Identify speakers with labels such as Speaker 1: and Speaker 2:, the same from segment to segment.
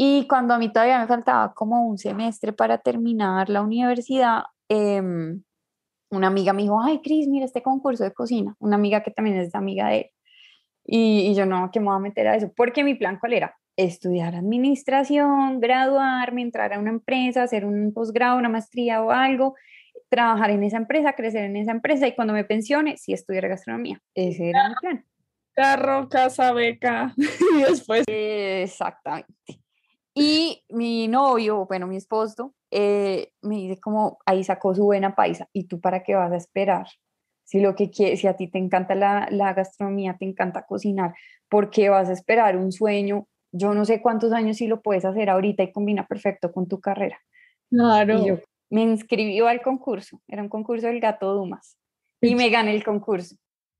Speaker 1: Y cuando a mí todavía me faltaba como un semestre para terminar la universidad, una amiga me dijo, ay, Cris, mira este concurso de cocina. Una amiga que también es amiga de él. Y yo no, ¿qué me voy a meter a eso? Porque mi plan, ¿cuál era? Estudiar administración, graduarme, entrar a una empresa, hacer un posgrado, una maestría o algo, trabajar en esa empresa, crecer en esa empresa y cuando me pensione, sí estudiar gastronomía. Ese era mi plan.
Speaker 2: Carro, casa, beca y después.
Speaker 1: Exactamente. Y mi novio, bueno, mi esposo, me dice como, ahí sacó su buena paisa, ¿y tú para qué vas a esperar? Si lo que quieres, si a ti te encanta la gastronomía, te encanta cocinar, ¿por qué vas a esperar un sueño? Yo no sé cuántos años si lo puedes hacer ahorita y combina perfecto con tu carrera. Y yo
Speaker 2: Claro.
Speaker 1: me inscribí al concurso, era un concurso del Gato Dumas,
Speaker 2: Qué
Speaker 1: y me gané el concurso.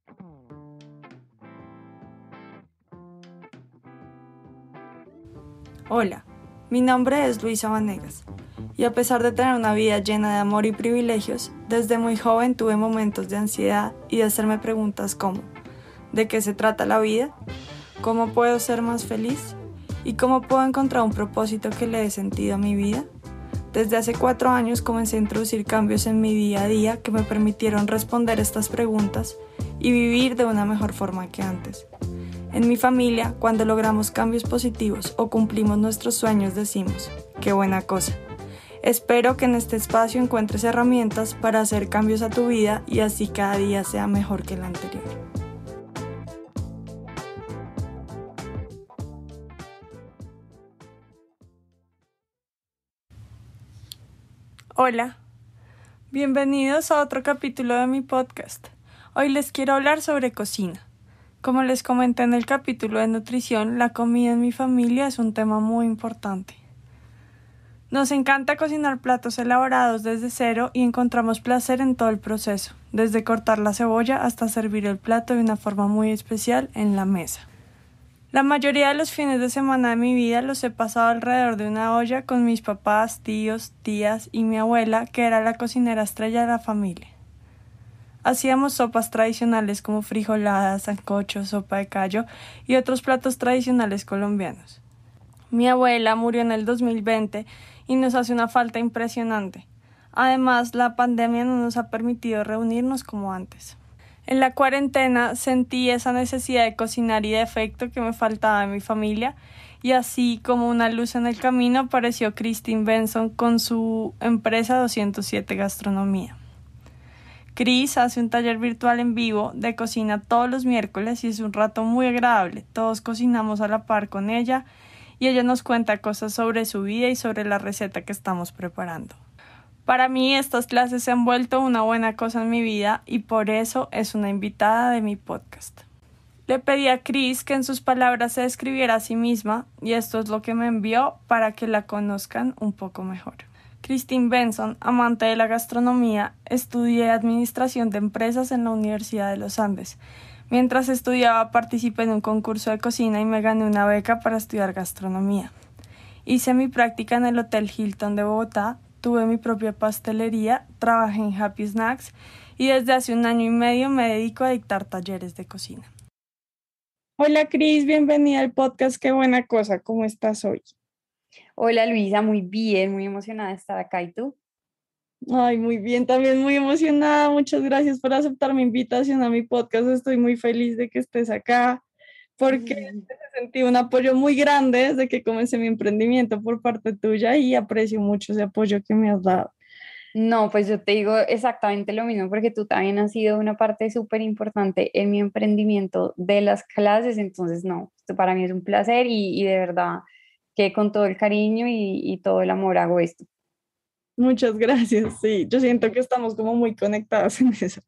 Speaker 3: Hola, mi nombre es Luisa Vanegas y a pesar de tener una vida llena de amor y privilegios, desde muy joven tuve momentos de ansiedad y de hacerme preguntas como ¿de qué se trata la vida? ¿Cómo puedo ser más feliz? ¿Y cómo puedo encontrar un propósito que le dé sentido a mi vida? Desde hace 4 años comencé a introducir cambios en mi día a día que me permitieron responder estas preguntas y vivir de una mejor forma que antes. En mi familia, cuando logramos cambios positivos o cumplimos nuestros sueños, decimos, ¡qué buena cosa! Espero que en este espacio encuentres herramientas para hacer cambios a tu vida y así cada día sea mejor que el anterior. Hola, bienvenidos a otro capítulo de mi podcast. Hoy les quiero hablar sobre cocina. Como les comenté en el capítulo de nutrición, la comida en mi familia es un tema muy importante. Nos encanta cocinar platos elaborados desde cero y encontramos placer en todo el proceso, desde cortar la cebolla hasta servir el plato de una forma muy especial en la mesa. La mayoría de los fines de semana de mi vida los he pasado alrededor de una olla con mis papás, tíos, tías y mi abuela, que era la cocinera estrella de la familia. Hacíamos sopas tradicionales como frijoladas, sancocho, sopa de callo y otros platos tradicionales colombianos. Mi abuela murió en el 2020 y nos hace una falta impresionante. Además, la pandemia no nos ha permitido reunirnos como antes. En la cuarentena sentí esa necesidad de cocinar y de afecto que me faltaba en mi familia y así como una luz en el camino apareció Christine Benson con su empresa 207 Gastronomía. Chris hace un taller virtual en vivo de cocina todos los miércoles y es un rato muy agradable. Todos cocinamos a la par con ella y ella nos cuenta cosas sobre su vida y sobre la receta que estamos preparando. Para mí estas clases se han vuelto una buena cosa en mi vida y por eso es una invitada de mi podcast. Le pedí a Chris que en sus palabras se describiera a sí misma y esto es lo que me envió para que la conozcan un poco mejor. Christine Benson, amante de la gastronomía, estudié Administración de Empresas en la Universidad de los Andes. Mientras estudiaba participé en un concurso de cocina y me gané una beca para estudiar gastronomía. Hice mi práctica en el Hotel Hilton de Bogotá, tuve mi propia pastelería, trabajé en Happy Snacks y desde hace 1 año y medio me dedico a dictar talleres de cocina.
Speaker 2: Hola Cris, bienvenida al podcast, qué buena cosa, ¿cómo estás hoy?
Speaker 1: Hola Luisa, muy bien, muy emocionada de estar acá. ¿Y tú?
Speaker 2: Ay, muy bien, también muy emocionada, muchas gracias por aceptar mi invitación a mi podcast, estoy muy feliz de que estés acá porque sentí un apoyo muy grande desde que comencé mi emprendimiento por parte tuya y aprecio mucho ese apoyo que me has dado.
Speaker 1: No, pues yo te digo exactamente lo mismo porque tú también has sido una parte súper importante en mi emprendimiento de las clases, entonces no, esto para mí es un placer y de verdad que con todo el cariño y todo el amor hago esto.
Speaker 2: Muchas gracias, sí, yo siento que estamos como muy conectados en eso.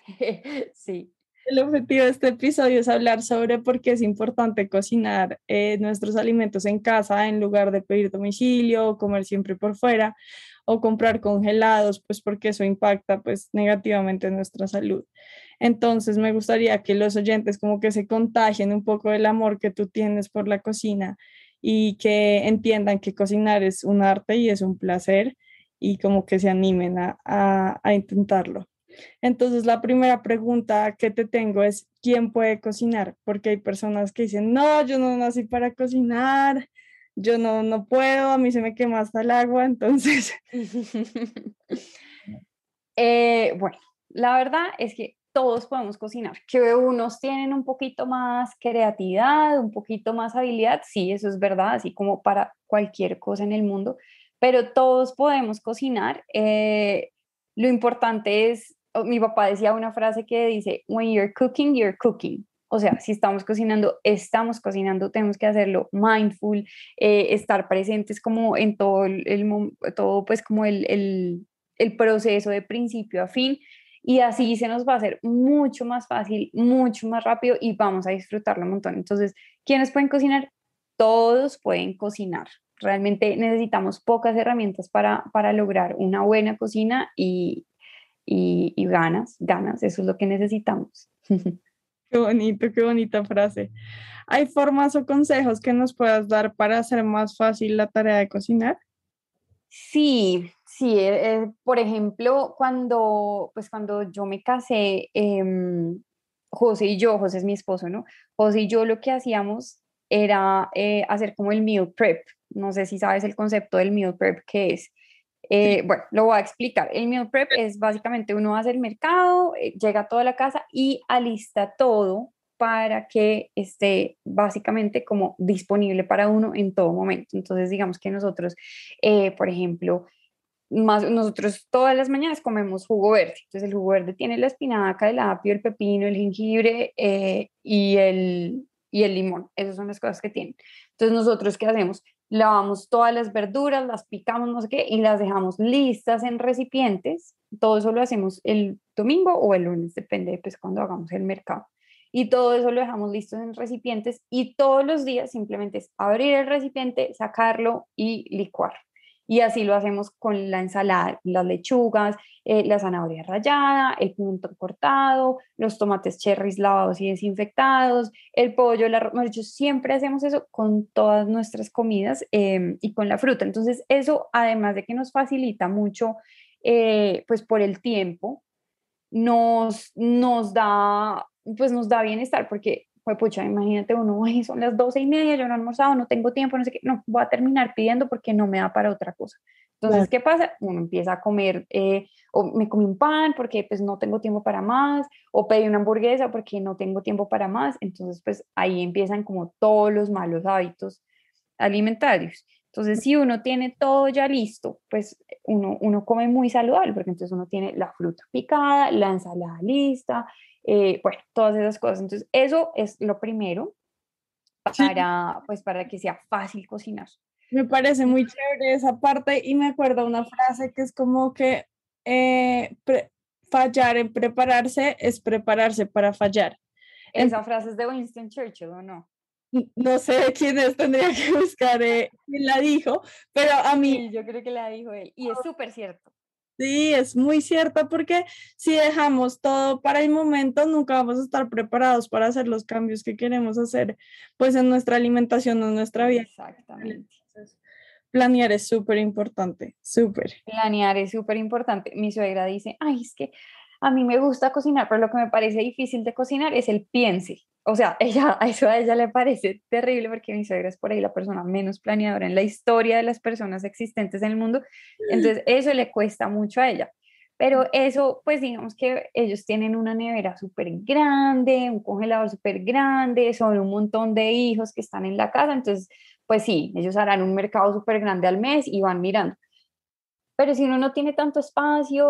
Speaker 1: Sí.
Speaker 2: El objetivo de este episodio es hablar sobre por qué es importante cocinar nuestros alimentos en casa en lugar de pedir domicilio o comer siempre por fuera o comprar congelados, pues porque eso impacta pues negativamente en nuestra salud. Entonces me gustaría que los oyentes como que se contagien un poco del amor que tú tienes por la cocina y que entiendan que cocinar es un arte y es un placer y como que se animen a intentarlo. Entonces, la primera pregunta que te tengo es, ¿quién puede cocinar? Porque hay personas que dicen, no, yo no nací para cocinar, yo no puedo, a mí se me quema hasta el agua, entonces.
Speaker 1: Bueno, la verdad es que todos podemos cocinar, que unos tienen un poquito más creatividad, un poquito más habilidad, sí, eso es verdad, así como para cualquier cosa en el mundo, pero todos podemos cocinar. Lo importante es, mi papá decía una frase que dice, when you're cooking, you're cooking. O sea, si estamos cocinando, tenemos que hacerlo mindful, estar presentes como en todo todo pues como el proceso de principio a fin y así se nos va a hacer mucho más fácil, mucho más rápido y vamos a disfrutarlo un montón. Entonces, ¿quiénes pueden cocinar? Todos pueden cocinar. Realmente necesitamos pocas herramientas para lograr una buena cocina y ganas, eso es lo que necesitamos.
Speaker 2: Qué bonito, qué bonita frase. ¿Hay formas o consejos que nos puedas dar para hacer más fácil la tarea de cocinar?
Speaker 1: Sí, sí, por ejemplo, cuando yo me casé, José y yo, José es mi esposo, ¿no? José y yo lo que hacíamos era hacer como el meal prep. No sé si sabes el concepto del meal prep, ¿qué es? Bueno, lo voy a explicar. El meal prep es básicamente uno hace el mercado, llega a toda la casa y alista todo para que esté básicamente como disponible para uno en todo momento. Entonces, digamos que nosotros, por ejemplo, nosotros todas las mañanas comemos jugo verde. Entonces, el jugo verde tiene la espinaca, el apio, el pepino, el jengibre y el limón. Esas son las cosas que tienen. Entonces, nosotros, ¿qué hacemos? Lavamos todas las verduras, las picamos, no sé qué, y las dejamos listas en recipientes. Todo eso lo hacemos el domingo o el lunes, depende, pues, cuando hagamos el mercado. Y todo eso lo dejamos listo en recipientes y todos los días simplemente es abrir el recipiente, sacarlo y licuar. Y así lo hacemos con la ensalada, las lechugas, la zanahoria rallada, el pimentón cortado, los tomates cherries lavados y desinfectados, el pollo, el arroz. Mejor dicho, siempre hacemos eso con todas nuestras comidas y con la fruta. Entonces, eso, además de que nos facilita mucho, pues por el tiempo, nos da bienestar, porque, pues, pucha, imagínate uno, "Ay, son las 12:30, yo no he almorzado, no tengo tiempo, no sé qué, no, voy a terminar pidiendo porque no me da para otra cosa". Entonces,
Speaker 2: Claro.
Speaker 1: ¿qué pasa? Uno empieza a comer, o me comí un pan porque pues no tengo tiempo para más, o pedí una hamburguesa porque no tengo tiempo para más. Entonces, pues ahí empiezan como todos los malos hábitos alimentarios. Entonces, si uno tiene todo ya listo, pues uno come muy saludable, porque entonces uno tiene la fruta picada, la ensalada lista, bueno, todas esas cosas. Entonces, eso es lo primero
Speaker 2: Sí,
Speaker 1: para que sea fácil cocinar.
Speaker 2: me parece muy chévere esa parte y me acuerdo una frase que es como que fallar en prepararse es prepararse para fallar. En-
Speaker 1: Esa frase es de Winston Churchill, ¿o no?
Speaker 2: no sé quién es, tendría que buscar quién la dijo, pero a mí
Speaker 1: Sí, yo creo que la dijo él. Y es súper cierto.
Speaker 2: sí, es muy cierta porque si dejamos todo para el momento, nunca vamos a estar preparados para hacer los cambios que queremos hacer, pues en nuestra alimentación o en nuestra vida.
Speaker 1: Exactamente.
Speaker 2: Entonces, planear es súper importante, súper.
Speaker 1: Planear es súper importante. Mi suegra dice, ay, es que a mí me gusta cocinar, pero lo que me parece difícil de cocinar es el piense. O sea, eso a ella le parece terrible porque mi suegra es por ahí la persona menos planeadora en la historia de las personas existentes en el mundo. Entonces, eso le cuesta mucho a ella. Pero eso, pues digamos que ellos tienen una nevera súper grande, un congelador súper grande, son un montón de hijos que están en la casa. Entonces, pues sí, ellos harán un mercado súper grande al mes y van mirando. Pero si uno no tiene tanto espacio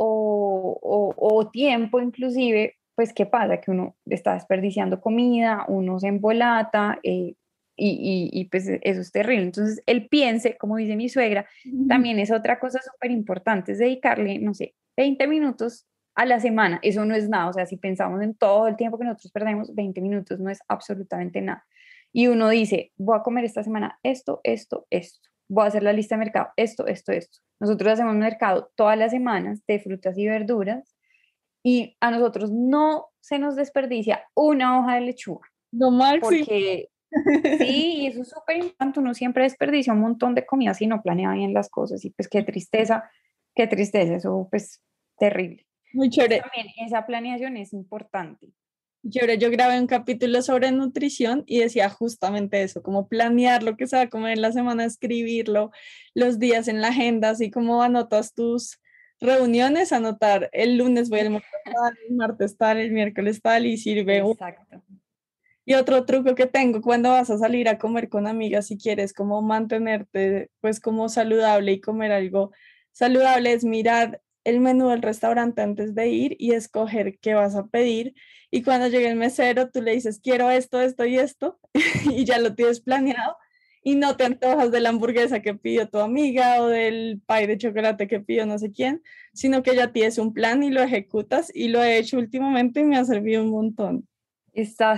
Speaker 1: o tiempo inclusive, pues ¿qué pasa? Que uno está desperdiciando comida, uno se embolata y pues eso es terrible. Entonces el piense, como dice mi suegra, también es otra cosa súper importante, es dedicarle, no sé, 20 minutos a la semana. Eso no es nada, o sea, si pensamos en todo el tiempo que nosotros perdemos, 20 minutos no es absolutamente nada. Y uno dice, voy a comer esta semana esto, voy a hacer la lista de mercado, esto. Nosotros hacemos mercado todas las semanas de frutas y verduras y a nosotros no se nos desperdicia una hoja de lechuga,
Speaker 2: Lo máximo.
Speaker 1: porque sí, y eso es súper importante, uno siempre desperdicia un montón de comida si no planea bien las cosas y pues qué tristeza, eso pues terrible.
Speaker 2: Muy
Speaker 1: Entonces
Speaker 2: chévere.
Speaker 1: también esa planeación es importante.
Speaker 2: Yo grabé un capítulo sobre nutrición y decía justamente eso, como planear lo que se va a comer en la semana, escribirlo, los días en la agenda, así como anotas tus reuniones, anotar el lunes voy al almorzar tal, el martes tal, el miércoles tal y sirve.
Speaker 1: Exacto.
Speaker 2: Y otro truco que tengo cuando vas a salir a comer con amigas, si quieres como mantenerte pues como saludable y comer algo saludable, es mirar el menú del restaurante antes de ir y escoger qué vas a pedir. Y cuando llegue el mesero, tú le dices, quiero esto, esto y esto, y ya lo tienes planeado. Y no te antojas de la hamburguesa que pidió tu amiga o del pie de chocolate que pidió no sé quién, sino que ya tienes un plan y lo ejecutas. Y lo he hecho últimamente y me ha servido un montón.
Speaker 1: Está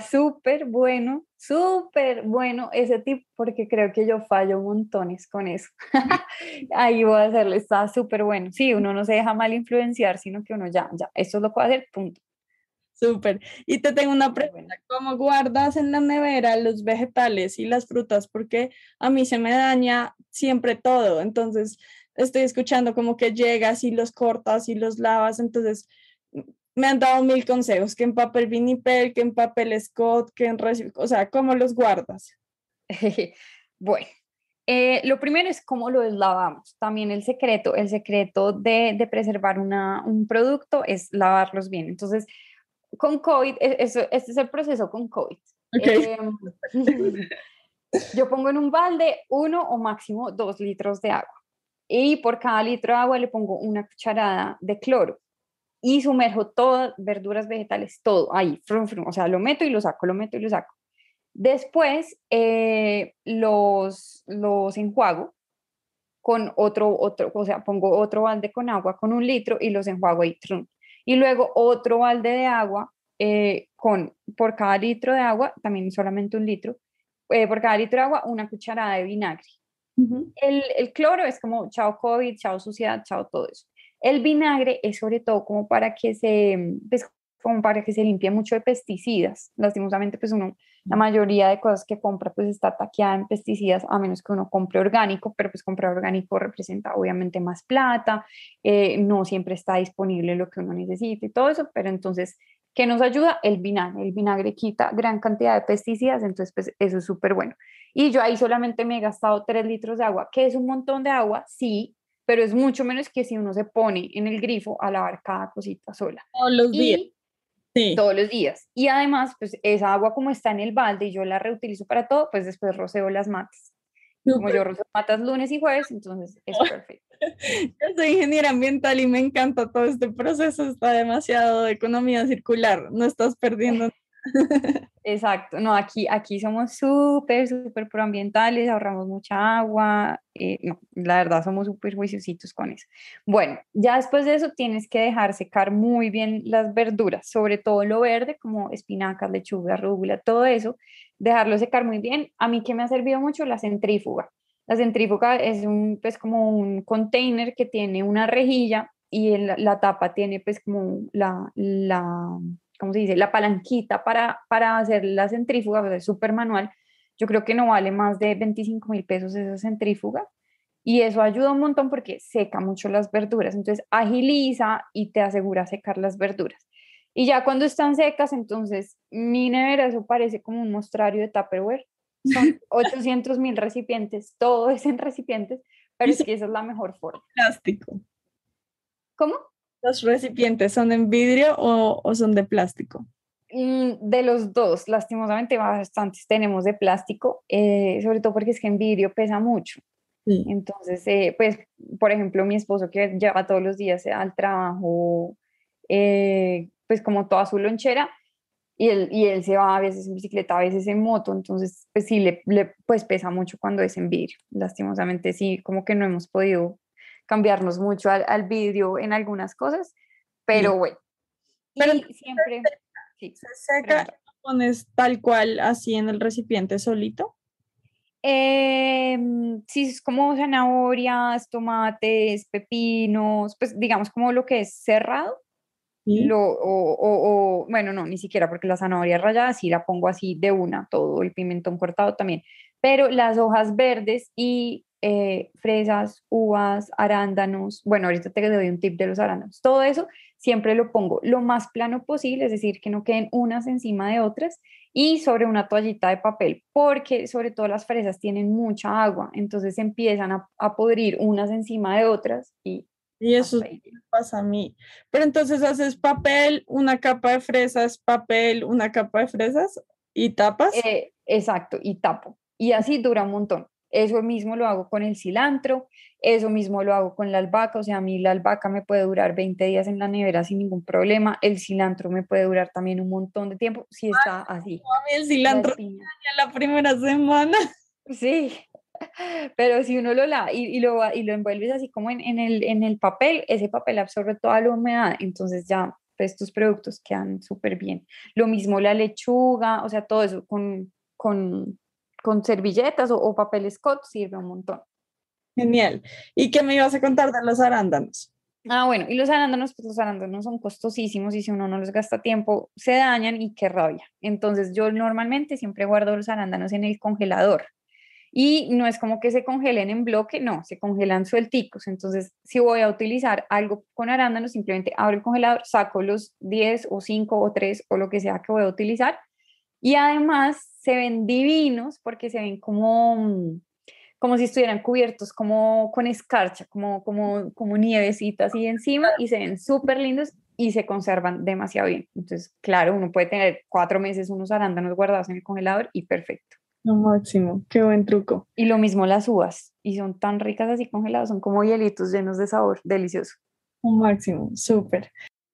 Speaker 1: súper bueno ese tip porque creo que yo fallo montones con eso. Ahí voy a hacerlo, está súper bueno. Sí, uno no se deja mal influenciar, sino que uno ya, esto es lo que va a hacer, punto.
Speaker 2: Súper. Y te tengo una
Speaker 1: Muy bueno.
Speaker 2: pregunta, ¿cómo guardas en la nevera los vegetales y las frutas? Porque a mí se me daña siempre todo. Entonces, estoy escuchando como que llegas y los cortas y los lavas. Entonces, me han dado mil consejos, que en papel vinipel, que en papel Scott, que en o sea, ¿cómo los guardas?
Speaker 1: Bueno, lo primero es cómo lo lavamos. También el secreto de preservar un producto es lavarlos bien. Entonces, con COVID, este es el proceso con COVID.
Speaker 2: Ok.
Speaker 1: Yo pongo en un balde 1 o máximo 2 litros de agua y por cada litro de agua le pongo una cucharada de cloro y sumerjo todas verduras, vegetales, todo ahí, frum, frum, o sea, lo meto y lo saco, lo meto y lo saco. Después los enjuago con otro, o sea, pongo otro balde con agua con 1 litro y los enjuago ahí. Trum. Y luego otro balde de agua por cada litro de agua, también solamente 1 litro, por cada litro de agua, una cucharada de vinagre.
Speaker 2: Ujú.
Speaker 1: El cloro es como chao COVID, chao suciedad, chao todo eso. El vinagre es sobre todo como para que pues, como para que se limpie mucho de pesticidas. Lastimosamente, pues la mayoría de cosas que compra pues está taqueada en pesticidas, a menos que uno compre orgánico, pero pues comprar orgánico representa obviamente más plata, no siempre está disponible lo que uno necesita y todo eso, pero entonces, ¿qué nos ayuda? El vinagre. El vinagre quita gran cantidad de pesticidas, entonces pues eso es súper bueno. Y yo ahí solamente me he gastado 3 litros de agua, que es un montón de agua, sí, pero es mucho menos que si uno se pone en el grifo a lavar cada cosita sola.
Speaker 2: Todos los días.
Speaker 1: Y
Speaker 2: Sí.
Speaker 1: todos los días. Y además, pues esa agua como está en el balde y yo la reutilizo para todo, pues después roceo las matas. Y como
Speaker 2: Súper.
Speaker 1: yo roceo matas lunes y jueves, entonces es perfecto.
Speaker 2: Yo soy ingeniera ambiental y me encanta todo este proceso, está demasiado de economía circular, no estás perdiendo.
Speaker 1: Exacto, no, aquí somos súper proambientales, ahorramos mucha agua, no, la verdad somos súper juiciositos con eso. Bueno, ya después de eso tienes que dejar secar muy bien las verduras, sobre todo lo verde, como espinacas, lechuga, rúgula, todo eso, dejarlo secar muy bien. A mí que me ha servido mucho la centrífuga. La centrífuga es pues como un container que tiene una rejilla y la tapa tiene pues como ¿cómo se dice? La palanquita para hacer la centrífuga, pues es súper manual. Yo creo que no vale más de 25.000 pesos esa centrífuga. Y eso ayuda un montón porque seca mucho las verduras. Entonces agiliza y te asegura secar las verduras. Y ya cuando están secas, entonces mi nevera, eso parece como un mostrario de Tupperware. Son 800.000 recipientes, todo es en recipientes, pero
Speaker 2: Y
Speaker 1: es
Speaker 2: son
Speaker 1: que esa es la mejor forma.
Speaker 2: plástico.
Speaker 1: ¿Cómo?
Speaker 2: ¿Los recipientes son en vidrio o son de plástico?
Speaker 1: De los dos, lastimosamente bastantes tenemos de plástico, sobre todo porque es que en vidrio pesa mucho.
Speaker 2: Sí.
Speaker 1: Entonces, pues, por ejemplo, mi esposo que lleva todos los días al trabajo, pues como toda su lonchera, y él se va a veces en bicicleta, a veces en moto, entonces, pues sí, pues pesa mucho cuando es en vidrio. Lastimosamente, sí, como que no hemos podido cambiarnos mucho al vidrio en algunas cosas,
Speaker 2: Sí.
Speaker 1: pero bueno,
Speaker 2: Pero
Speaker 1: y siempre, sí,
Speaker 2: se seca y
Speaker 1: pregunta.
Speaker 2: lo pones tal cual así en el recipiente solito.
Speaker 1: Sí, es como zanahorias, tomates, pepinos, pues digamos como lo que es cerrado,
Speaker 2: Sí.
Speaker 1: bueno, no, ni siquiera porque la zanahoria rallada sí la pongo así de una, todo el pimentón cortado también, pero las hojas verdes y fresas, uvas, arándanos. Bueno, ahorita te doy un tip de los arándanos. Todo eso siempre lo pongo lo más plano posible, es decir, que no queden unas encima de otras y sobre una toallita de papel, porque sobre todo las fresas tienen mucha agua, entonces empiezan a podrir unas encima de otras y
Speaker 2: Y eso
Speaker 1: hasta ahí.
Speaker 2: me pasa a mí. Pero entonces haces papel, una capa de fresas, papel, una capa de fresas y tapas.
Speaker 1: Exacto, y tapo. Y así dura un montón. Eso mismo lo hago con el cilantro, eso mismo lo hago con la albahaca, o sea, a mí la albahaca me puede durar 20 días en la nevera sin ningún problema, el cilantro me puede durar también un montón de tiempo si está así,
Speaker 2: A mí el
Speaker 1: la
Speaker 2: cilantro
Speaker 1: espina.
Speaker 2: ya la primera semana.
Speaker 1: Sí, pero si uno lo lava y lo envuelves así como en el papel, ese papel absorbe toda la humedad, entonces ya pues tus productos quedan súper bien. Lo mismo la lechuga, o sea, todo eso con servilletas o papel Scott sirve un montón.
Speaker 2: Genial. ¿Y qué me ibas a contar de los arándanos?
Speaker 1: Ah, bueno, y los arándanos, pues los arándanos son costosísimos y si uno no los gasta a tiempo, se dañan y qué rabia. Entonces yo normalmente siempre guardo los arándanos en el congelador. Y no es como que se congelen en bloque, no, se congelan suelticos. Entonces, si voy a utilizar algo con arándanos, simplemente abro el congelador, saco los 10 o 5 o 3 o lo que sea que voy a utilizar. Y además se ven divinos porque se ven como, como si estuvieran cubiertos como con escarcha, como nievecita así encima y se ven súper lindos y se conservan demasiado bien. Entonces, claro, uno puede tener 4 meses unos arándanos guardados en el congelador y perfecto.
Speaker 2: Lo máximo, qué buen truco.
Speaker 1: Y lo mismo las uvas, y son tan ricas así congeladas, son como hielitos llenos de sabor, delicioso.
Speaker 2: Un máximo, súper.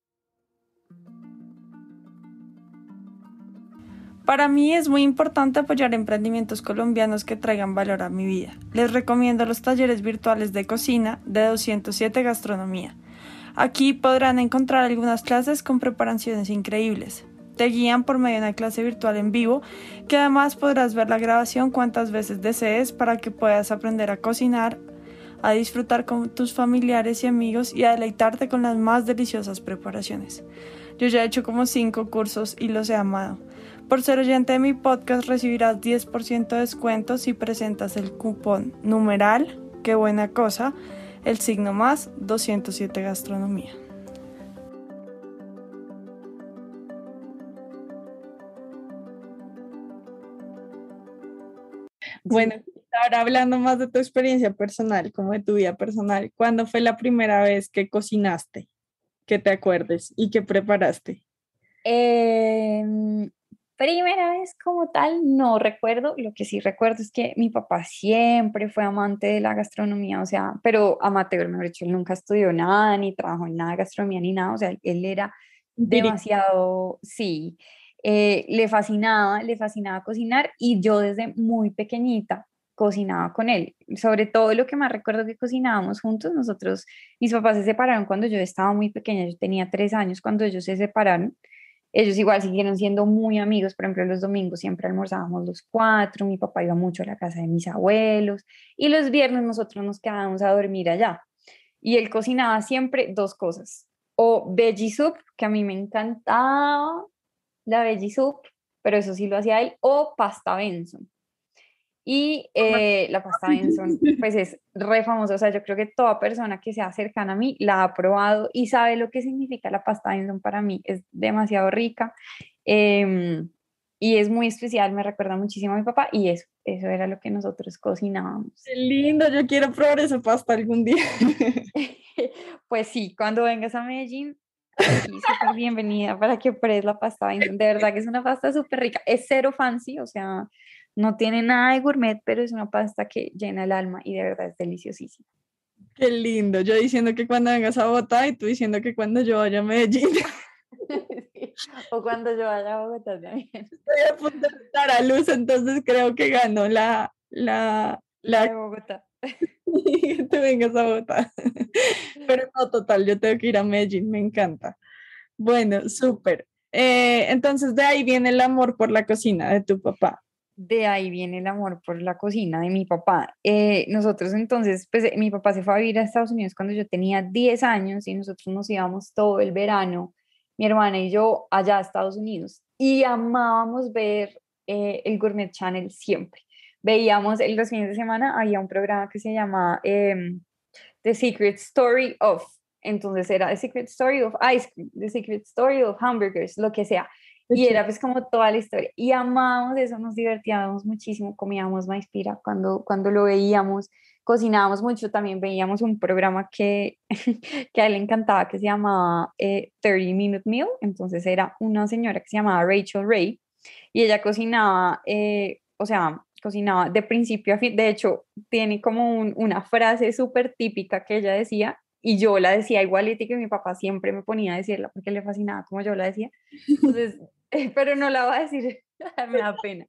Speaker 3: Para mí es muy importante apoyar emprendimientos colombianos que traigan valor a mi vida. Les recomiendo los talleres virtuales de cocina de 207 Gastronomía. Aquí podrán encontrar algunas clases con preparaciones increíbles. Te guían por medio de una clase virtual en vivo, que además podrás ver la grabación cuantas veces desees para que puedas aprender a cocinar, a disfrutar con tus familiares y amigos y a deleitarte con las más deliciosas preparaciones. Yo ya he hecho como 5 cursos y los he amado. Por ser oyente de mi podcast recibirás 10% de descuento si presentas el cupón numeral, qué buena cosa, el signo más 207 Gastronomía.
Speaker 2: Bueno, ahora hablando más de tu experiencia personal, como de tu vida personal, ¿cuándo fue la primera vez que cocinaste? Que te acuerdes y que preparaste.
Speaker 1: Em, Primera vez como tal, no recuerdo. Lo que sí recuerdo es que mi papá siempre fue amante de la gastronomía, o sea, pero amateur, mejor dicho, él nunca estudió nada, ni trabajó en nada de gastronomía, ni nada, o sea, él era
Speaker 2: Empírico.
Speaker 1: demasiado, sí, le fascinaba cocinar y yo desde muy pequeñita cocinaba con él. Sobre todo lo que más recuerdo que cocinábamos juntos, nosotros, mis papás se separaron cuando yo estaba muy pequeña, yo tenía 3 años cuando ellos se separaron. Ellos igual siguieron siendo muy amigos, por ejemplo, los domingos siempre almorzábamos los cuatro, mi papá iba mucho a la casa de mis abuelos y los viernes nosotros nos quedábamos a dormir allá. Y él cocinaba siempre dos cosas, o veggie soup, que a mí me encantaba la veggie soup, pero eso sí lo hacía él, o pasta Benson. Y la pasta Benson, pues es re famosa, o sea, yo creo que toda persona que sea cercana a mí la ha probado y sabe lo que significa la pasta Benson para mí, es demasiado rica y es muy especial, me recuerda muchísimo a mi papá y eso era lo que nosotros cocinábamos.
Speaker 2: Qué lindo, yo quiero probar esa pasta algún día.
Speaker 1: Pues sí, cuando vengas a Medellín, aquí súper bienvenida para que pruebes la pasta Benson, de verdad que es una pasta súper rica, es cero fancy, o sea... No tiene nada de gourmet, pero es una pasta que llena el alma y de verdad es deliciosísima.
Speaker 2: Qué lindo, yo diciendo que cuando vengas a Bogotá y tú diciendo que cuando yo vaya a Medellín.
Speaker 1: Sí. O cuando yo vaya a Bogotá también.
Speaker 2: Estoy a punto de dar a luz, entonces creo que ganó
Speaker 1: La de Bogotá.
Speaker 2: que te vengas a Bogotá. Pero no, total, yo tengo que ir a Medellín, me encanta. Bueno, súper. Entonces de ahí viene el amor por la cocina de tu papá.
Speaker 1: De ahí viene el amor por la cocina de mi papá. Nosotros entonces, pues mi papá se fue a vivir a Estados Unidos cuando yo tenía 10 años y nosotros nos íbamos todo el verano, mi hermana y yo, allá a Estados Unidos. Y amábamos ver el Gourmet Channel siempre. veíamos los fines de semana, había un programa que se llama The Secret Story of, entonces era The Secret Story of Ice Cream, The Secret Story of Hamburgers, lo que sea. Y era pues como toda la historia. Y amábamos eso, nos divertíamos muchísimo, comíamos maíz pira cuando lo veíamos, cocinábamos mucho, también veíamos un programa que a él le encantaba, que se llamaba 30 Minute Meal, entonces era una señora que se llamaba Rachel Ray, y ella cocinaba, o sea, cocinaba de principio a fin, de hecho, tiene como una frase súper típica que ella decía, y yo la decía igualita y que mi papá siempre me ponía a decirla porque le fascinaba como yo la decía. Entonces, pero no la voy a decir, me da pena.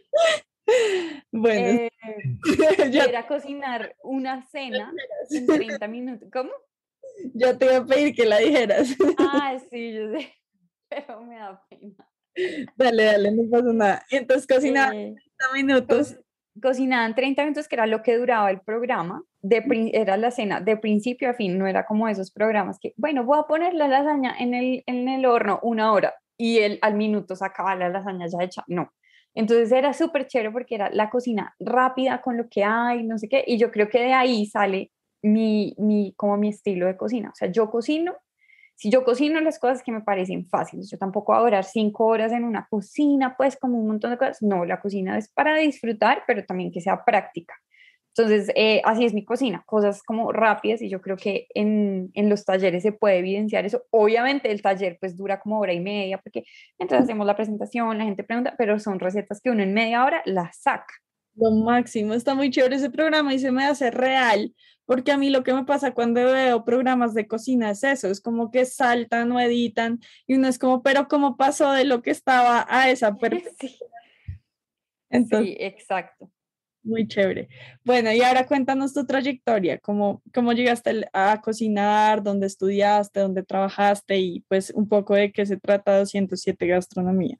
Speaker 2: Bueno,
Speaker 1: Y era cocinar una cena en 30 minutos. ¿Cómo?
Speaker 2: ya te iba a pedir que la dijeras.
Speaker 1: Ah, sí, yo sé, pero me da pena.
Speaker 2: Dale, no pasa nada. Y entonces cocina 30 minutos.
Speaker 1: Cocinaban 30 minutos, que era lo que duraba el programa, era la cena de principio a fin, no era como esos programas que, bueno, voy a poner la lasaña en el horno 1 hora y al minuto sacaba la lasaña ya hecha, no. Entonces era súper chévere porque era la cocina rápida con lo que hay, no sé qué, y yo creo que de ahí sale como mi estilo de cocina. O sea, yo cocino, si yo cocino las cosas que me parecen fáciles, yo tampoco voy a durar 5 horas en una cocina, pues como un montón de cosas. No, la cocina es para disfrutar, pero también que sea práctica. Entonces, así es mi cocina, cosas como rápidas, y yo creo que en los talleres se puede evidenciar eso. Obviamente el taller pues dura como hora y media, porque mientras hacemos la presentación la gente pregunta, pero son recetas que uno en media hora las saca.
Speaker 2: Lo máximo, está muy chévere ese programa y se me hace real, porque a mí lo que me pasa cuando veo programas de cocina es eso, es como que saltan o editan y uno es como, pero ¿cómo pasó de lo que estaba a esa perfección?
Speaker 1: Sí,
Speaker 2: Entonces,
Speaker 1: sí, exacto.
Speaker 2: muy chévere. Bueno, y ahora cuéntanos tu trayectoria, cómo llegaste a cocinar, dónde estudiaste, dónde trabajaste y pues un poco de qué se trata 207 Gastronomía.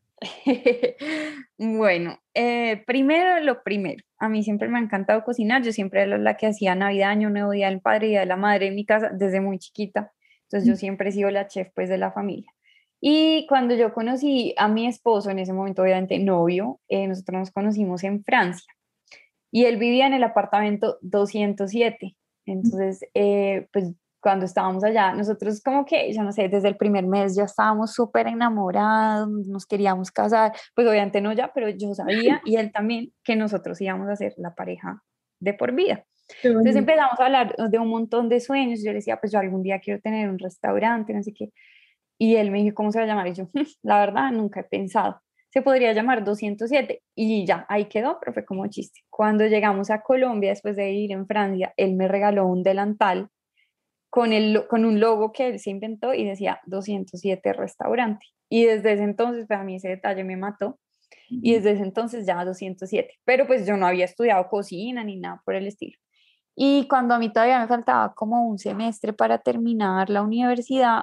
Speaker 1: Bueno, primero lo primero, a mí siempre me ha encantado cocinar, yo siempre era la que hacía Navidad, Año Nuevo, Día del Padre, Día de la Madre en mi casa desde muy chiquita, entonces yo siempre he sido la chef pues de la familia. Y cuando yo conocí a mi esposo, en ese momento obviamente novio, nosotros nos conocimos en Francia y él vivía en el apartamento 207. Entonces, pues cuando estábamos allá, nosotros como que, yo no sé, desde el primer mes ya estábamos súper enamorados, nos queríamos casar, pues obviamente no ya, pero yo sabía y él también que nosotros íbamos a ser la pareja de por vida.
Speaker 2: Qué
Speaker 1: Entonces
Speaker 2: bonito.
Speaker 1: empezamos a hablar de un montón de sueños, yo le decía, pues yo algún día quiero tener un restaurante, no sé qué, y él me dijo, ¿cómo se va a llamar? Y yo, la verdad, nunca he pensado. Se podría llamar 207 y ya, ahí quedó, pero fue como chiste. Cuando llegamos a Colombia, después de ir en Francia, él me regaló un delantal con un logo que él se inventó y decía 207 restaurante. Y desde ese entonces, pues a mí ese detalle me mató. Y desde ese entonces ya 207. Pero pues yo no había estudiado cocina ni nada por el estilo. Y cuando a mí todavía me faltaba como un semestre para terminar la universidad,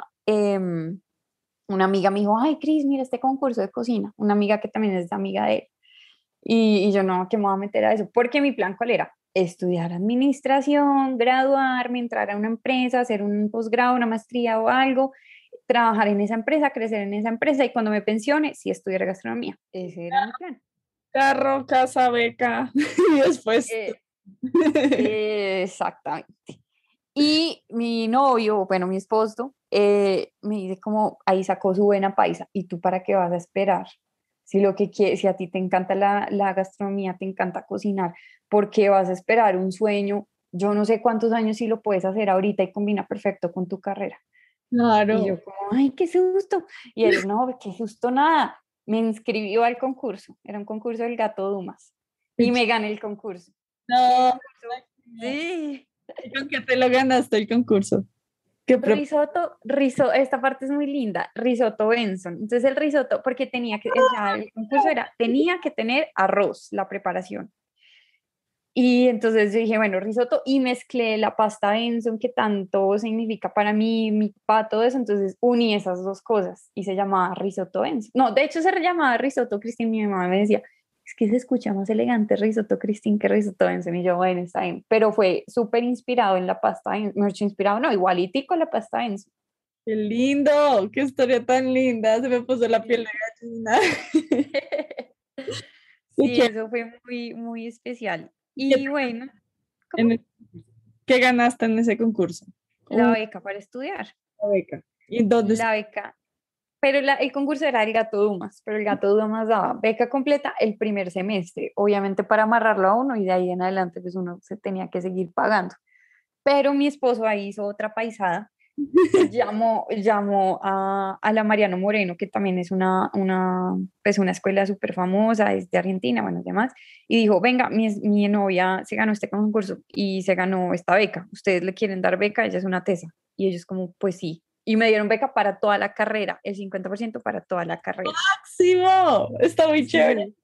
Speaker 1: una amiga me dijo, ay, Cris, mira este concurso de cocina. Una amiga que también es amiga de él. Y yo no, ¿qué me voy a meter a eso? Porque mi plan, ¿cuál era? Estudiar administración, graduarme, entrar a una empresa, hacer un posgrado, una maestría o algo, trabajar en esa empresa, crecer en esa empresa y cuando me pensione, sí estudiar gastronomía. Ese era mi plan.
Speaker 2: Carro, casa, beca y después.
Speaker 1: Eh, Exactamente. Y mi novio, bueno, mi esposo, me dice como, ahí sacó su buena paisa, ¿y tú para qué vas a esperar? Si lo que quieres, si a ti te encanta la gastronomía, te encanta cocinar, ¿por qué vas a esperar un sueño? Yo no sé cuántos años si lo puedes hacer ahorita y combina perfecto con tu carrera. Y
Speaker 2: Claro.
Speaker 1: yo como, ay, qué susto. Y él, no, qué susto nada. Me inscribió al concurso, era un concurso del Gato Dumas
Speaker 2: Qué
Speaker 1: y me gané el concurso. Y el
Speaker 2: No,
Speaker 1: concurso, sí.
Speaker 2: ¿y con qué te lo ganaste el concurso? ¿Qué
Speaker 1: Esta parte es muy linda, risotto Benson. Entonces el risotto, porque tenía que, o sea, el concurso era, tenía que tener arroz, la preparación. Y entonces yo dije, bueno, risotto, y mezclé la pasta Benson, que tanto significa para mí, mi papá, todo eso. Entonces uní esas dos cosas y se llamaba risotto Benson. No, de hecho se llamaba risotto Cristín. Mi mamá me decía, es que se escucha más elegante risotto Cristín que risotto Benson. Y yo, bueno, está bien. Pero fue súper inspirado en la pasta Benson. Mucho inspirado, no, igualitico a la pasta Benson.
Speaker 2: Qué lindo, qué historia tan linda, se me puso la piel de gallina. Qué
Speaker 1: Sí,
Speaker 2: chévere.
Speaker 1: eso fue muy, muy especial.
Speaker 2: ¿Qué,
Speaker 1: Y bueno, ¿cómo?
Speaker 2: en el- qué ganaste en ese concurso?
Speaker 1: La
Speaker 2: Una
Speaker 1: beca para estudiar.
Speaker 2: beca. ¿Y dónde
Speaker 1: La beca. Pero el concurso era el Gato Dumas, pero el Gato Dumas daba beca completa el primer semestre, obviamente para amarrarlo a uno y de ahí en adelante pues uno se tenía que seguir pagando. Pero mi esposo ahí hizo otra paisada, llamó a la Mariano Moreno, que también es pues una escuela súper famosa, es de Argentina, bueno, y demás, y dijo, venga, mi novia se ganó este concurso y se ganó esta beca, ¿ustedes le quieren dar beca? Ella es una tesa. Y ellos como, pues sí. Y me dieron beca para toda la carrera, el 50% para toda la carrera.
Speaker 2: máximo? Está muy chévere.
Speaker 1: Sí.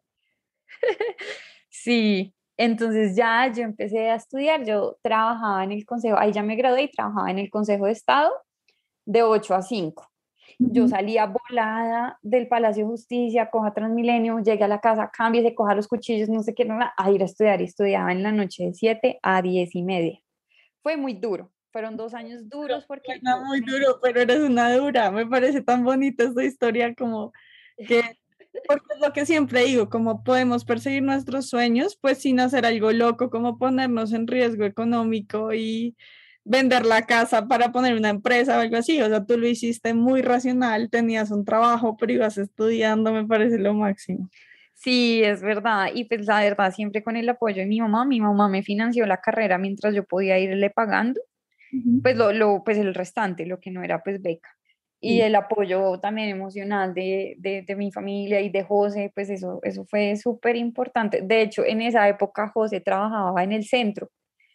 Speaker 1: Sí, entonces ya yo empecé a estudiar, yo trabajaba en el consejo, ahí ya me gradué y trabajaba en el Consejo de Estado de 8 a 5. Yo
Speaker 2: Ujú.
Speaker 1: salía volada del Palacio de Justicia, coja Transmilenio, llegué a la casa, cámbiese, coja los cuchillos, no sé qué, no, a ir a estudiar. Y estudiaba en la noche de 7 a 10:30. Fue muy duro, fueron 2 años duros porque
Speaker 2: Suena muy duro, pero eres una dura. Me parece tan bonita esta historia como que, porque es lo que siempre digo, como podemos perseguir nuestros sueños, pues sin hacer algo loco, como ponernos en riesgo económico y vender la casa para poner una empresa o algo así. O sea, tú lo hiciste muy racional, tenías un trabajo, pero ibas estudiando, me parece lo máximo.
Speaker 1: Sí, es verdad. Y pues la verdad, siempre con el apoyo de mi mamá me financió la carrera mientras yo podía irle pagando,
Speaker 2: Ujú.
Speaker 1: pues pues el restante, lo que no era pues beca. Y
Speaker 2: Sí.
Speaker 1: el apoyo también emocional de mi familia y de José, pues eso fue súper importante. De hecho, en esa época José trabajaba en el centro,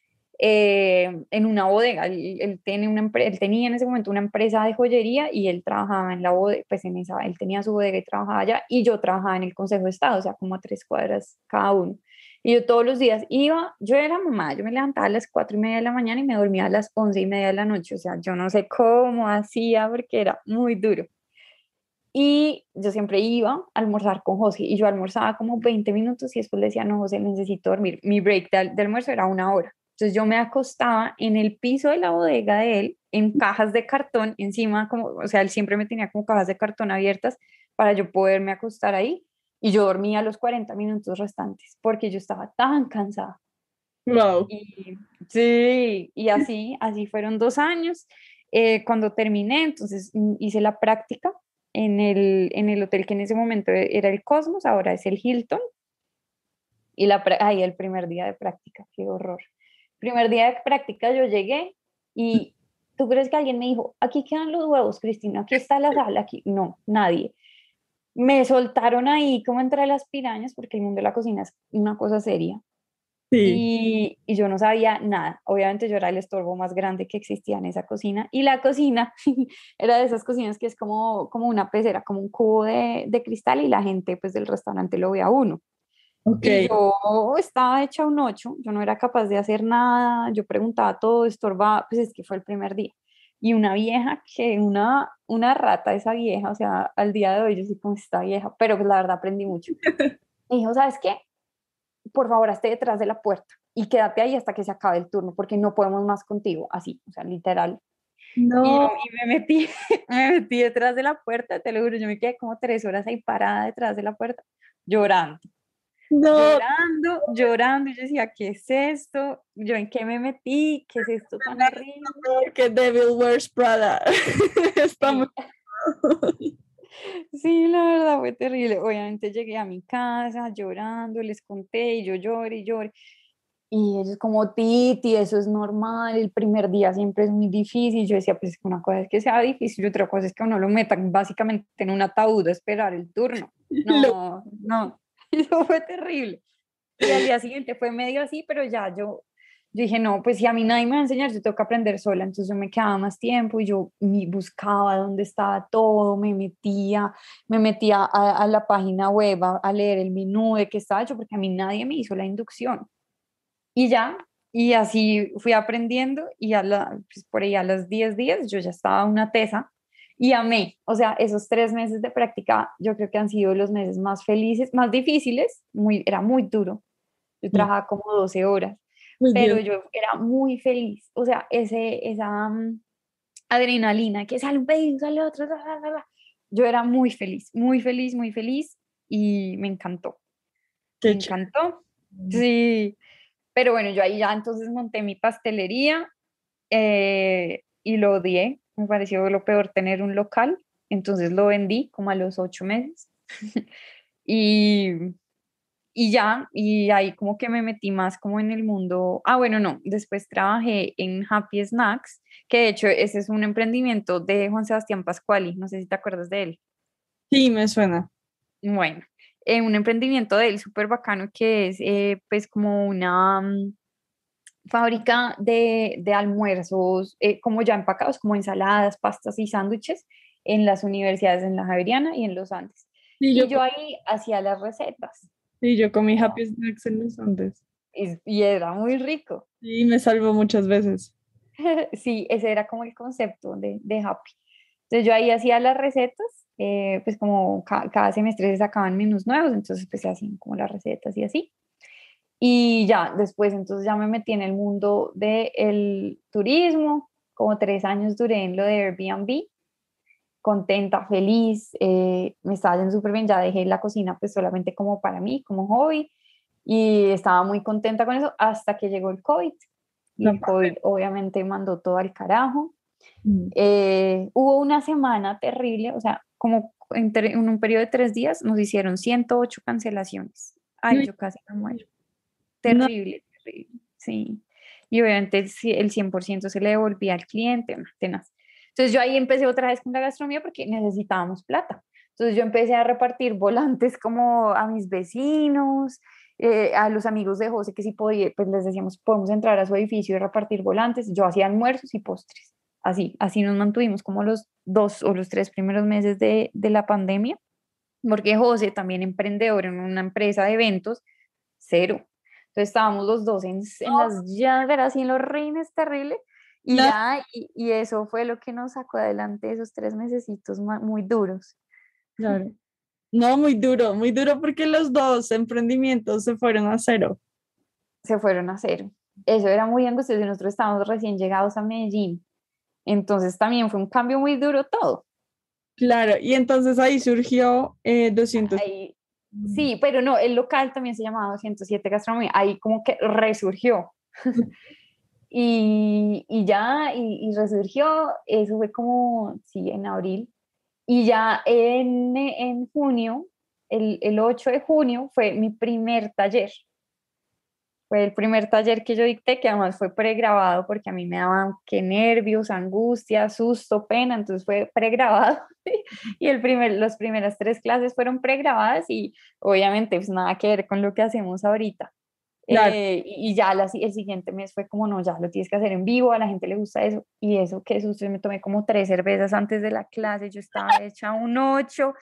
Speaker 1: en una bodega. Él tenía en ese momento una empresa de joyería y él trabajaba en la bodega, pues él tenía su bodega y trabajaba allá y yo trabajaba en el Consejo de Estado, o sea, como a 3 cuadras cada uno. Y yo todos los días iba, yo era mamá, yo me levantaba a las 4:30 de la mañana y me dormía a las 11:30 de la noche, o sea, yo no sé cómo hacía porque era muy duro. Y yo siempre iba a almorzar con José y yo almorzaba como 20 minutos y después le decía, no, José, necesito dormir. Mi break de almuerzo era 1 hora. Entonces yo me acostaba en el piso de la bodega de él, en cajas de cartón, encima, como, o sea, él siempre me tenía como cajas de cartón abiertas para yo poderme acostar ahí. Y yo dormía los 40 minutos restantes porque yo estaba tan cansada.
Speaker 2: Wow.
Speaker 1: Y sí, y así fueron 2 años. Cuando terminé, entonces hice la práctica en el hotel que en ese momento era el Cosmos, ahora es el Hilton. Y ahí el primer día de práctica, qué horror. Primer día de práctica yo llegué y ¿tú crees que alguien me dijo, aquí quedan los huevos, Cristina, aquí está la sala, aquí? No, nadie. Me soltaron ahí como entre las pirañas porque el mundo de la cocina es una cosa seria.
Speaker 2: Sí.
Speaker 1: Y yo no sabía nada. Obviamente yo era el estorbo más grande que existía en esa cocina. Y la cocina era de esas cocinas que es como una pecera, como un cubo de cristal y la gente pues del restaurante lo ve a uno.
Speaker 2: Ok.
Speaker 1: Y yo estaba hecha un 8, yo no era capaz de hacer nada, yo preguntaba todo, estorbaba, pues es que fue el primer día. Y una vieja, una rata esa vieja, o sea, al día de hoy yo sí como esta vieja, pero pues la verdad aprendí mucho. Me dijo, ¿sabes qué? Por favor, esté detrás de la puerta y quédate ahí hasta que se acabe el turno, porque no podemos más contigo, así, o sea, literal.
Speaker 2: No,
Speaker 1: Y me metí, me metí detrás de la puerta, te lo juro, yo me quedé como 3 horas ahí parada detrás de la puerta, llorando,
Speaker 2: no,
Speaker 1: llorando, llorando, y yo decía, ¿qué es esto? ¿Yo en qué me metí? ¿Qué es esto tan horrible?
Speaker 2: peor que Devil Wears Prada. Está muy...
Speaker 1: Sí, sí, la verdad fue terrible. Obviamente llegué a mi casa llorando, les conté y yo lloré y lloré. Y ellos como, Titi, eso es normal, el primer día siempre es muy difícil. Yo decía, pues una cosa es que sea difícil y otra cosa es que uno lo metan básicamente en un ataúd a esperar el turno.
Speaker 2: Lo-
Speaker 1: No, no, eso fue terrible. Y al día siguiente fue medio así, pero ya yo dije, no, pues si a mí nadie me va a enseñar, yo tengo que aprender sola. Entonces yo me quedaba más tiempo y yo buscaba dónde estaba todo, me metía a la página web a leer el menú de qué estaba hecho, porque a mí nadie me hizo la inducción. Y ya, y así fui aprendiendo y pues por ahí a los 10 días yo ya estaba una tesa y amé. O sea, esos 3 meses de práctica yo creo que han sido los meses más felices, más difíciles, era muy duro. Yo
Speaker 2: Sí,
Speaker 1: trabajaba como 12 horas,
Speaker 2: muy
Speaker 1: pero
Speaker 2: bien.
Speaker 1: yo era muy feliz. O sea, esa adrenalina, que sale un pedido, sale otro, bla, bla, bla, bla. Yo era muy feliz, muy feliz, muy feliz y me encantó.
Speaker 2: Qué
Speaker 1: Me encantó. Sí, pero bueno, yo ahí ya entonces monté mi pastelería y lo odié. Me pareció lo peor tener un local, entonces lo vendí como a los 8 meses. Y, y ya, y ahí como que me metí más como en el mundo. Ah, bueno, no, después trabajé en Happy Snacks, que de hecho ese es un emprendimiento de Juan Sebastián Pascuali, no sé si te acuerdas de él.
Speaker 2: Sí, me suena.
Speaker 1: Bueno, un emprendimiento de él súper bacano que es pues como una fábrica de almuerzos como ya empacados, como ensaladas, pastas y sándwiches en las universidades en la Javeriana y en los Andes.
Speaker 2: Sí,
Speaker 1: Y yo ahí hacía las recetas
Speaker 2: sí, yo comí Happy Snacks en los Andes.
Speaker 1: y era muy rico.
Speaker 2: Sí, me salvó muchas veces.
Speaker 1: Sí, ese era como el concepto de Happy. Entonces yo ahí hacía las recetas, pues como cada semestre se sacaban menús nuevos, entonces pues se hacían como las recetas y así. Y ya, después entonces ya me metí en el mundo del turismo, como 3 años duré en lo de Airbnb, contenta, feliz, me estaba yendo súper bien, ya dejé la cocina pues solamente como para mí, como hobby, y estaba muy contenta con eso hasta que llegó el COVID. Y
Speaker 2: La
Speaker 1: el COVID obviamente mandó todo al carajo.
Speaker 2: pandemia.
Speaker 1: Hubo una semana terrible, o sea, como en un periodo de 3 días nos hicieron 108 cancelaciones. Ay,
Speaker 2: Uy,
Speaker 1: yo casi me muero.
Speaker 2: no,
Speaker 1: Terrible, terrible, sí. Y obviamente el 100% se le devolvía al cliente, no, tenaz. Entonces yo ahí empecé otra vez con la gastronomía porque necesitábamos plata. Entonces yo empecé a repartir volantes como a mis vecinos, a los amigos de José que si podía, pues les decíamos, podemos entrar a su edificio y repartir volantes. Yo hacía almuerzos y postres. Así nos mantuvimos como los 2 o los 3 primeros meses de la pandemia, porque José, también emprendedor en una empresa de eventos, cero. Entonces estábamos los dos en las llagas y en los rines terrible. Y
Speaker 2: no,
Speaker 1: ya, y eso fue lo que nos sacó adelante esos 3 mesecitos muy duros.
Speaker 2: claro. No, muy duro porque los dos emprendimientos se fueron a cero.
Speaker 1: Se fueron a cero. Eso era muy angustioso y nosotros estábamos recién llegados a Medellín. Entonces también fue un cambio muy duro todo.
Speaker 2: Claro, y entonces ahí surgió 200.
Speaker 1: Ahí, sí, pero no, el local también se llamaba 207 Gastronomía. Ahí como que resurgió. Y ya, y resurgió, eso fue como, sí, en abril. Y ya en junio, el 8 de junio, fue mi primer taller. Fue el primer taller que yo dicté, que además fue pregrabado porque a mí me daban qué nervios, angustia, susto, pena, entonces fue pregrabado. Y las primeras 3 clases fueron pregrabadas y obviamente pues nada que ver con lo que hacemos ahorita.
Speaker 2: Claro,
Speaker 1: Y ya el siguiente mes fue como, no, ya lo tienes que hacer en vivo, a la gente le gusta eso. Y eso, que susto, me tomé como 3 cervezas antes de la clase, yo estaba hecha un 8,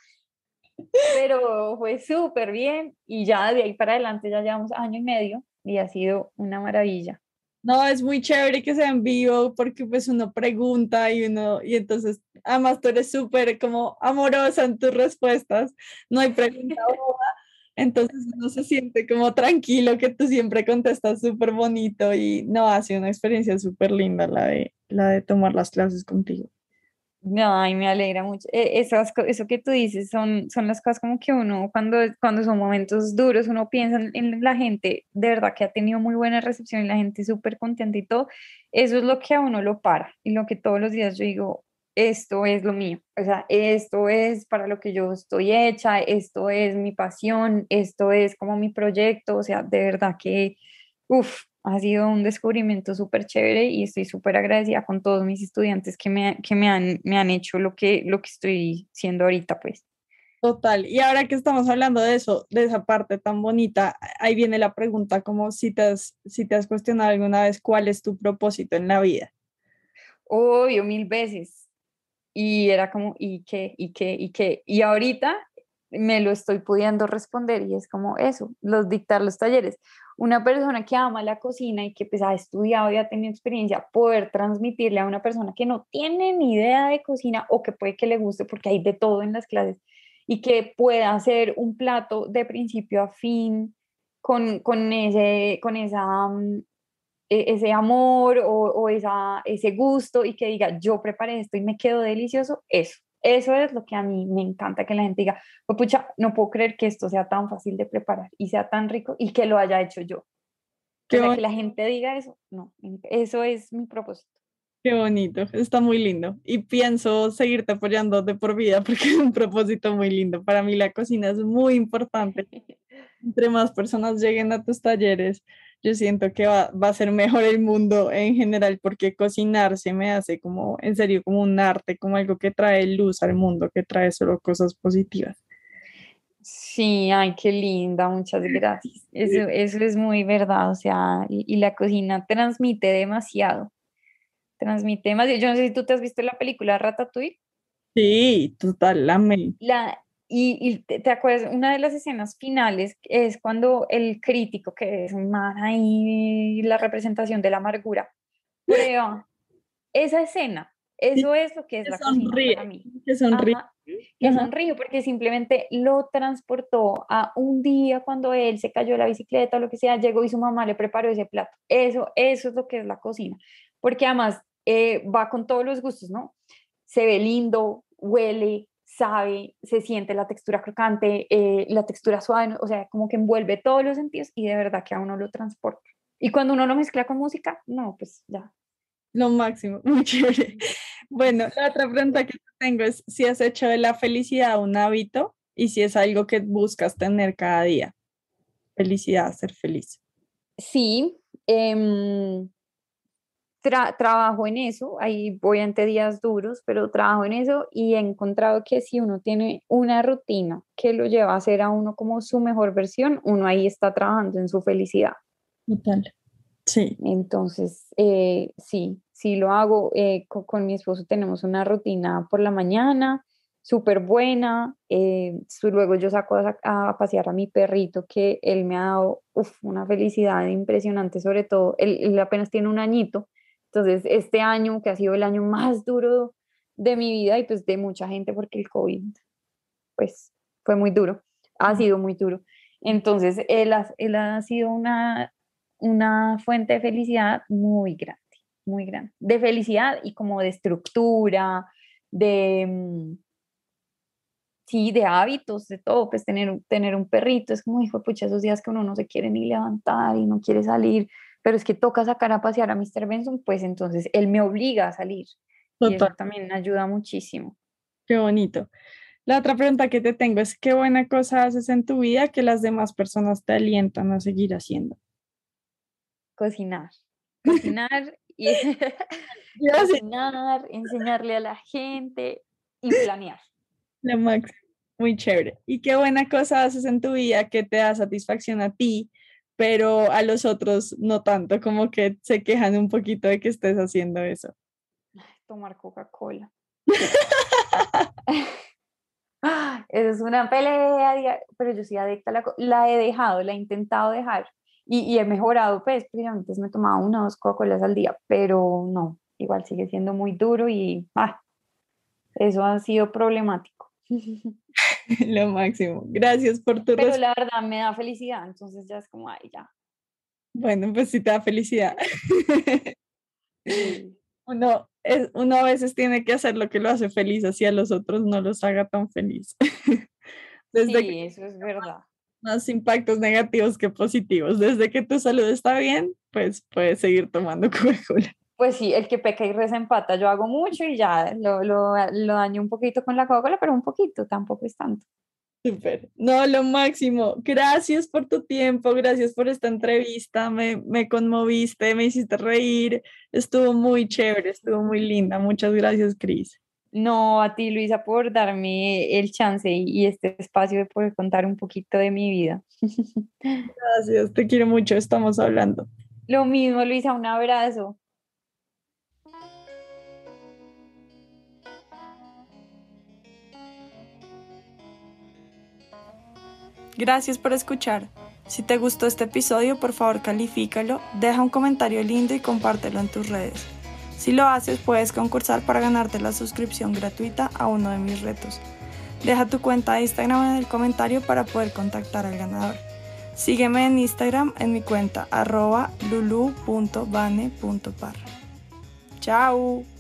Speaker 1: pero fue súper bien. Y ya de ahí para adelante ya llevamos año y medio y ha sido una maravilla.
Speaker 2: no, es muy chévere que sea en vivo porque pues uno pregunta y entonces, además tú eres súper como amorosa en tus respuestas, no hay pregunta boba, entonces uno se siente como tranquilo que tú siempre contestas súper bonito y no, ha sido una experiencia súper linda la de tomar las clases contigo.
Speaker 1: Ay, me alegra mucho. Eso que tú dices son las cosas como que uno, cuando son momentos duros, uno piensa en la gente de verdad que ha tenido muy buena recepción y la gente súper contenta y todo. Eso es lo que a uno lo para y lo que todos los días yo digo, esto es lo mío. O sea, esto es para lo que yo estoy hecha, esto es mi pasión, esto es como mi proyecto. O sea, de verdad que, uff, ha sido un descubrimiento súper chévere y estoy súper agradecida con todos mis estudiantes que me han hecho lo que estoy siendo ahorita, pues.
Speaker 2: Total, y ahora que estamos hablando de eso, de esa parte tan bonita, ahí viene la pregunta como si te has cuestionado alguna vez cuál es tu propósito en la vida.
Speaker 1: Obvio, 1000 veces. Y era como, ¿y qué? ¿Y qué? ¿Y qué? Y ahorita me lo estoy pudiendo responder y es como eso, dictar los talleres. Una persona que ama la cocina y que pues ha estudiado y ha tenido experiencia, poder transmitirle a una persona que no tiene ni idea de cocina o que puede que le guste porque hay de todo en las clases y que pueda hacer un plato de principio a fin con ese amor o ese gusto y que diga, yo preparé esto y me quedó delicioso, eso, Eso es lo que a mí me encanta, que la gente diga, "Oh, pucha, no puedo creer que esto sea tan fácil de preparar y sea tan rico y que lo haya hecho yo". O
Speaker 2: Qué,
Speaker 1: sea, que la gente diga eso, no, eso es mi propósito.
Speaker 2: qué bonito, está muy lindo. Y pienso seguirte apoyando de por vida porque es un propósito muy lindo. Para mí la cocina es muy importante. Entre más personas lleguen a tus talleres, yo siento que va a ser mejor el mundo en general, porque cocinar se me hace como, en serio, como un arte, como algo que trae luz al mundo, que trae solo cosas positivas.
Speaker 1: Sí, ay, qué linda, muchas gracias. Eso es muy verdad, o sea, y la cocina transmite demasiado. Yo no sé si tú te has visto la película Ratatouille.
Speaker 2: Sí, total, la amé.
Speaker 1: Y te acuerdas, una de las escenas finales es cuando el crítico, que es un man ahí, la representación de la amargura, prueba esa escena.
Speaker 2: Sí,
Speaker 1: Eso es lo que es
Speaker 2: que
Speaker 1: la cocina para
Speaker 2: sonríe,
Speaker 1: mí.
Speaker 2: que sonríe.
Speaker 1: Ajá, que
Speaker 2: Ajá,
Speaker 1: sonríe porque simplemente lo transportó a un día cuando él se cayó de la bicicleta o lo que sea, llegó y su mamá le preparó ese plato. Eso es lo que es la cocina, porque además va con todos los gustos, ¿no? Se ve lindo, huele, sabe, se siente la textura crocante, la textura suave, ¿no? O sea, como que envuelve todos los sentidos y de verdad que a uno lo transporta. Y cuando uno lo mezcla con música, no, pues ya.
Speaker 2: lo máximo, muy chévere. Bueno, la otra pregunta que tengo es si has hecho de la felicidad un hábito y si es algo que buscas tener cada día. Felicidad, ser feliz.
Speaker 1: Sí, trabajo en eso, ahí voy ante días duros, pero trabajo en eso y he encontrado que si uno tiene una rutina que lo lleva a ser a uno como su mejor versión, uno ahí está trabajando en su felicidad.
Speaker 2: Total. Sí,
Speaker 1: Entonces, sí lo hago. Con mi esposo tenemos una rutina por la mañana, súper buena. Luego yo saco a pasear a mi perrito, que él me ha dado una felicidad impresionante, sobre todo, él apenas tiene un añito. Entonces, este año, que ha sido el año más duro de mi vida y pues de mucha gente, porque el COVID, pues, fue muy duro, ha sido muy duro. Entonces, él ha sido una fuente de felicidad muy grande. De felicidad y como de estructura, de, sí, de hábitos, de todo. Pues tener un perrito es como, hijo de pucha, esos días que uno no se quiere ni levantar y no quiere salir, pero es que toca sacar a pasear a Mr. Benson, pues entonces él me obliga a salir y
Speaker 2: total.
Speaker 1: eso también ayuda muchísimo.
Speaker 2: Qué bonito. La otra pregunta que te tengo es, ¿qué buena cosa haces en tu vida que las demás personas te alientan a seguir haciendo?
Speaker 1: Cocinar, cocinar y
Speaker 2: Gracias.
Speaker 1: cocinar, enseñarle a la gente y planear.
Speaker 2: La Max, muy chévere. ¿Y qué buena cosa haces en tu vida que te da satisfacción a ti, pero a los otros no tanto, como que se quejan un poquito de que estés haciendo eso?
Speaker 1: Tomar Coca-Cola. Esa es una pelea pero yo soy adicta a la he dejado, la he intentado dejar y he mejorado, pues, porque antes me tomaba una o dos Coca-Colas al día, pero no, igual sigue siendo muy duro y eso ha sido problemático.
Speaker 2: Lo máximo. Gracias por tu
Speaker 1: Pero
Speaker 2: respuesta.
Speaker 1: la verdad me da felicidad, entonces ya es como, ay, ya.
Speaker 2: Bueno, pues sí te da felicidad.
Speaker 1: Sí,
Speaker 2: Uno a veces tiene que hacer lo que lo hace feliz, así a los otros no los haga tan feliz. Desde que
Speaker 1: sí, eso es verdad.
Speaker 2: más impactos negativos que positivos. Desde que tu salud está bien, pues puedes seguir tomando Coca-Cola.
Speaker 1: Pues sí, el que peca y reza empata. Yo hago mucho y ya lo daño un poquito con la Coca-Cola, pero un poquito, tampoco es tanto.
Speaker 2: Súper. No, lo máximo. Gracias por tu tiempo, gracias por esta entrevista. Me conmoviste, me hiciste reír. Estuvo muy chévere, estuvo muy linda. Muchas gracias, Cris.
Speaker 1: No, a ti, Luisa, por darme el chance y este espacio de poder contar un poquito de mi vida.
Speaker 2: Gracias, te quiero mucho. Estamos hablando.
Speaker 1: Lo mismo, Luisa, un abrazo.
Speaker 3: Gracias por escuchar. Si te gustó este episodio, por favor califícalo, deja un comentario lindo y compártelo en tus redes. Si lo haces, puedes concursar para ganarte la suscripción gratuita a uno de mis retos. Deja tu cuenta de Instagram en el comentario para poder contactar al ganador. Sígueme en Instagram en mi cuenta @lulu.bane.parra. ¡Chao!